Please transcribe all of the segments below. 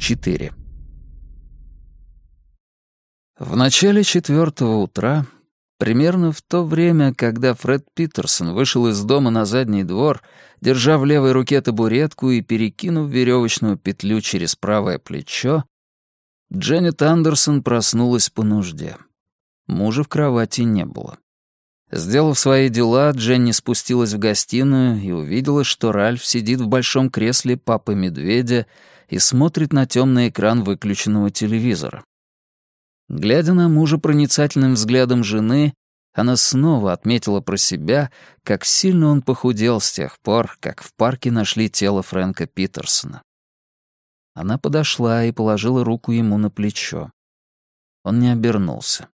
4. В начале 4-го утра, примерно в то время, когда Фред Питерсон вышел из дома на задний двор, держа в левой руке табуретку и перекинув веревочную петлю через правое плечо, Дженнет Андерсон проснулась по нужде. Мужа в кровати не было. Сделав свои дела, Дженни спустилась в гостиную и увидела, что Ральф сидит в большом кресле папы-медведя и смотрит на темный экран выключенного телевизора. Глядя на мужа проницательным взглядом жены, она снова отметила про себя, как сильно он похудел с тех пор, как в парке нашли тело Фрэнка Питерсона. Она подошла и положила руку ему на плечо. Он не обернулся.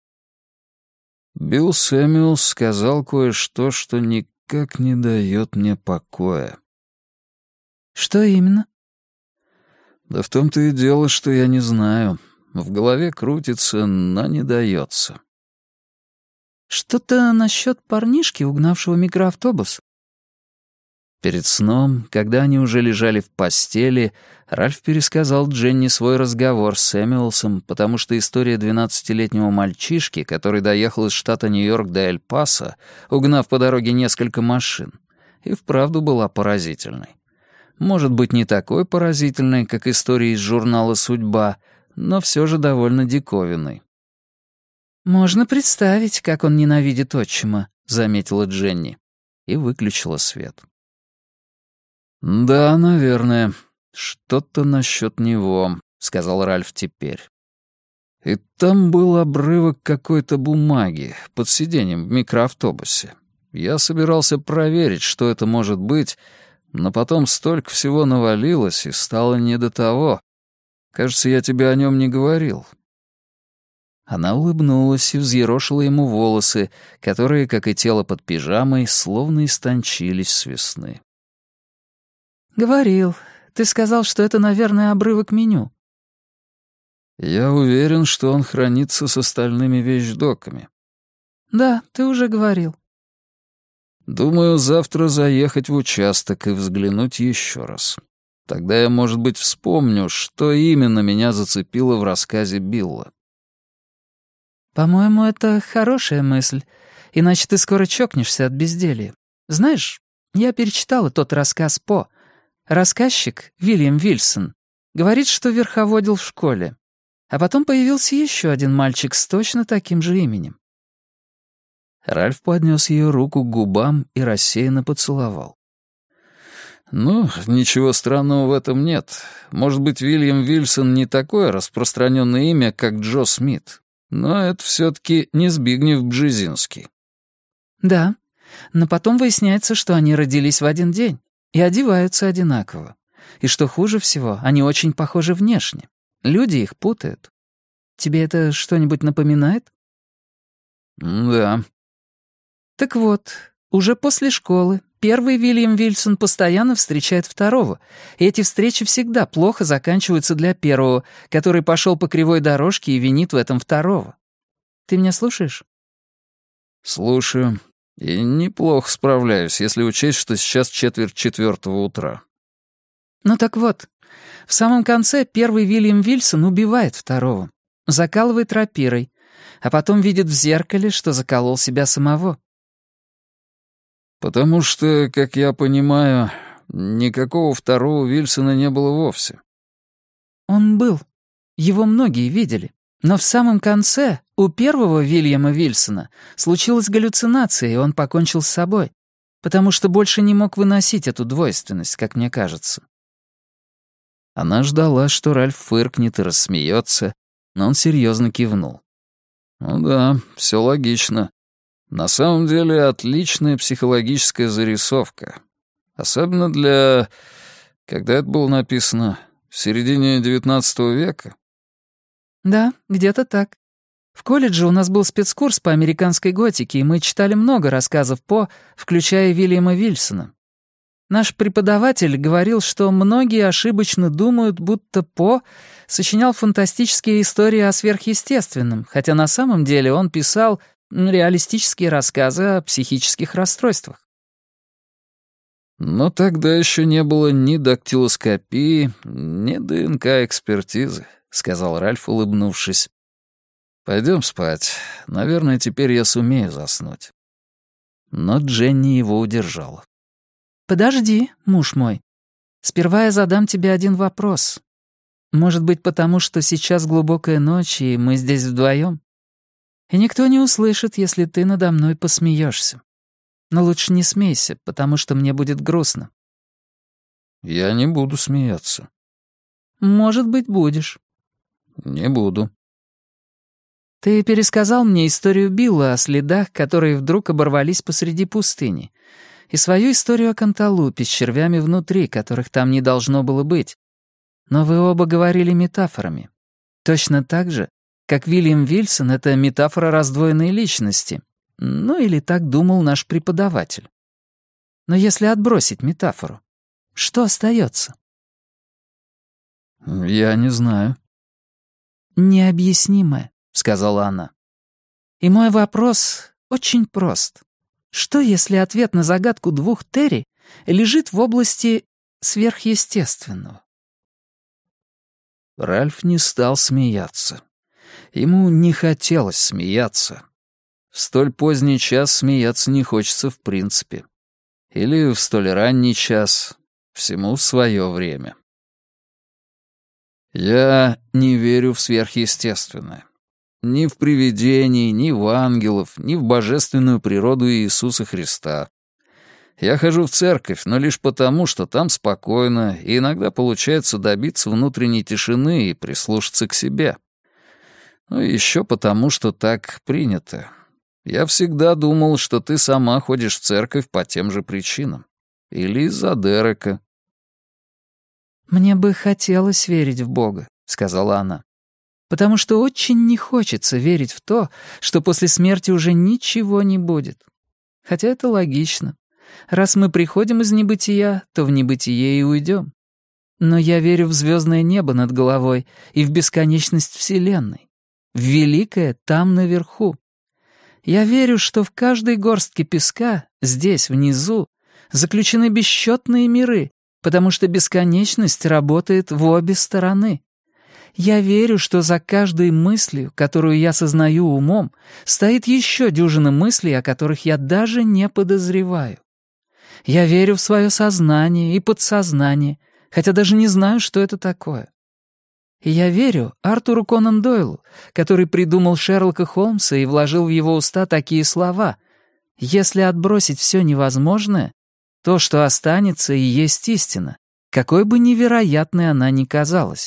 «Билл Сэмюэлс сказал кое-что, что никак не дает мне покоя». «Что именно?» «Да в том-то и дело, что я не знаю. В голове крутится, но не дается». «Что-то насчет парнишки, угнавшего микроавтобус?» Перед сном, когда они уже лежали в постели, Ральф пересказал Дженни свой разговор с Сэмюэлсом, потому что история 12-летнего мальчишки, который доехал из штата Нью-Йорк до Эль-Пасо, угнав по дороге несколько машин, и вправду была поразительной. Может быть, не такой поразительной, как история из журнала «Судьба», но все же довольно диковинной. «Можно представить, как он ненавидит отчима», — заметила Дженни и выключила свет. «Да, наверное. Что-то насчет него», — сказал Ральф теперь. «И там был обрывок какой-то бумаги под сиденьем в микроавтобусе. Я собирался проверить, что это может быть, но потом столько всего навалилось, и стало не до того. Кажется, я тебе о нем не говорил». Она улыбнулась и взъерошила ему волосы, которые, как и тело под пижамой, словно истончились с весны. «Говорил. Ты сказал, что это, наверное, обрывок меню». «Я уверен, что он хранится с остальными вещдоками». «Да, ты уже говорил». «Думаю, завтра заехать в участок и взглянуть еще раз. Тогда я, может быть, вспомню, что именно меня зацепило в рассказе Билла». «По-моему, это хорошая мысль, иначе ты скоро чокнешься от безделья. Знаешь, я перечитала тот рассказ По. Рассказчик, Вильям Вильсон, говорит, что верховодил в школе. А потом появился еще один мальчик с точно таким же именем». Ральф поднес ее руку к губам и рассеянно поцеловал. «Ну, ничего странного в этом нет. Может быть, Вильям Вильсон не такое распространенное имя, как Джо Смит, но это все-таки не Збигнев Бжезинский». «Да, но потом выясняется, что они родились в один день и одеваются одинаково. И что хуже всего, они очень похожи внешне. Люди их путают. Тебе это что-нибудь напоминает?» «Да». «Так вот, уже после школы первый Вильям Вильсон постоянно встречает второго, и эти встречи всегда плохо заканчиваются для первого, который пошел по кривой дорожке и винит в этом второго. Ты меня слушаешь?» «Слушаю. И неплохо справляюсь, если учесть, что сейчас 3:45 утра». «Ну так вот, в самом конце первый Вильям Вильсон убивает второго, закалывает рапирой, а потом видит в зеркале, что заколол себя самого». «Потому что, как я понимаю, никакого второго Вильсона не было вовсе». «Он был. Его многие видели. Но в самом конце у первого Вильяма Вильсона случилась галлюцинация, и он покончил с собой, потому что больше не мог выносить эту двойственность, как мне кажется». Она ждала, что Ральф фыркнет и рассмеется, но он серьезно кивнул. «Ну да, все логично. На самом деле отличная психологическая зарисовка. Особенно для... Когда это было написано? В середине XIX века?» «Да, где-то так. В колледже у нас был спецкурс по американской готике, и мы читали много рассказов По, включая Вильяма Вильсона. Наш преподаватель говорил, что многие ошибочно думают, будто По сочинял фантастические истории о сверхъестественном, хотя на самом деле он писал реалистические рассказы о психических расстройствах». Но тогда еще не было ни дактилоскопии, ни ДНК-экспертизы, сказал Ральф, улыбнувшись. Пойдем спать. Наверное, теперь я сумею заснуть. Но Дженни его удержала. «Подожди, муж мой. Сперва я задам тебе один вопрос. Может быть, потому что сейчас глубокая ночь, и мы здесь вдвоем? И никто не услышит, если ты надо мной посмеешься. Но лучше не смейся, потому что мне будет грустно». «Я не буду смеяться». «Может быть, будешь». «Не буду». «Ты пересказал мне историю Билла о следах, которые вдруг оборвались посреди пустыни, и свою историю о канталупе с червями внутри, которых там не должно было быть. Но вы оба говорили метафорами. Точно так же, как Вильям Вильсон — это метафора раздвоенной личности. Ну или так думал наш преподаватель. Но если отбросить метафору, что остается?» «Я не знаю». «Необъяснимое», — сказала она. «И мой вопрос очень прост. Что, если ответ на загадку двух Терри лежит в области сверхъестественного?» Ральф не стал смеяться. Ему не хотелось смеяться. В столь поздний час смеяться не хочется в принципе. Или в столь ранний час. Всему свое время. Я не верю в сверхъестественное. Ни в привидений, ни в ангелов, ни в божественную природу Иисуса Христа. Я хожу в церковь, но лишь потому, что там спокойно, и иногда получается добиться внутренней тишины и прислушаться к себе. Ну и еще потому, что так принято. Я всегда думал, что ты сама ходишь в церковь по тем же причинам. Или из-за Дерека. «Мне бы хотелось верить в Бога», — сказала она. «Потому что очень не хочется верить в то, что после смерти уже ничего не будет. Хотя это логично. Раз мы приходим из небытия, то в небытие и уйдем. Но я верю в звездное небо над головой и в бесконечность Вселенной, в великое там наверху. Я верю, что в каждой горстке песка, здесь, внизу, заключены бесчетные миры, потому что бесконечность работает в обе стороны. Я верю, что за каждой мыслью, которую я сознаю умом, стоит еще дюжина мыслей, о которых я даже не подозреваю. Я верю в свое сознание и подсознание, хотя даже не знаю, что это такое. И я верю Артуру Конан Дойлу, который придумал Шерлока Холмса и вложил в его уста такие слова: «Если отбросить все невозможное, то, что останется, и есть истина, какой бы невероятной она ни казалась».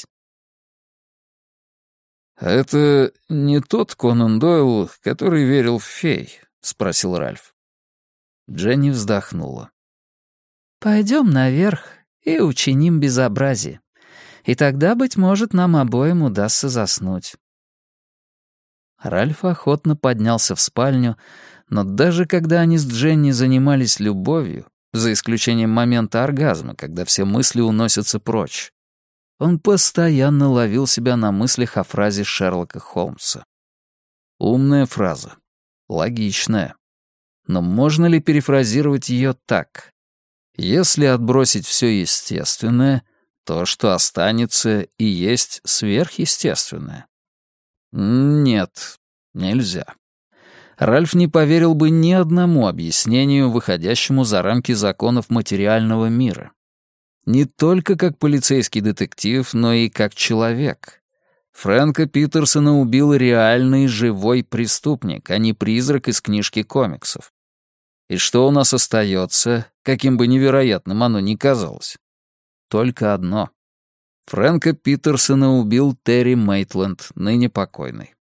«А это не тот Конан Дойл, который верил в фей?» — спросил Ральф. Дженни вздохнула. «Пойдем наверх и учиним безобразие. И тогда, быть может, нам обоим удастся заснуть». Ральф охотно поднялся в спальню, но даже когда они с Дженни занимались любовью, за исключением момента оргазма, когда все мысли уносятся прочь, он постоянно ловил себя на мыслях о фразе Шерлока Холмса. Умная фраза. Логичная. Но можно ли перефразировать ее так? Если отбросить все естественное, то, что останется, и есть сверхъестественное. Нет, нельзя. Ральф не поверил бы ни одному объяснению, выходящему за рамки законов материального мира. Не только как полицейский детектив, но и как человек. Фрэнка Питерсона убил реальный живой преступник, а не призрак из книжки комиксов. И что у нас остается, каким бы невероятным оно ни казалось? Только одно. Фрэнка Питерсона убил Терри Мейтленд, ныне покойный.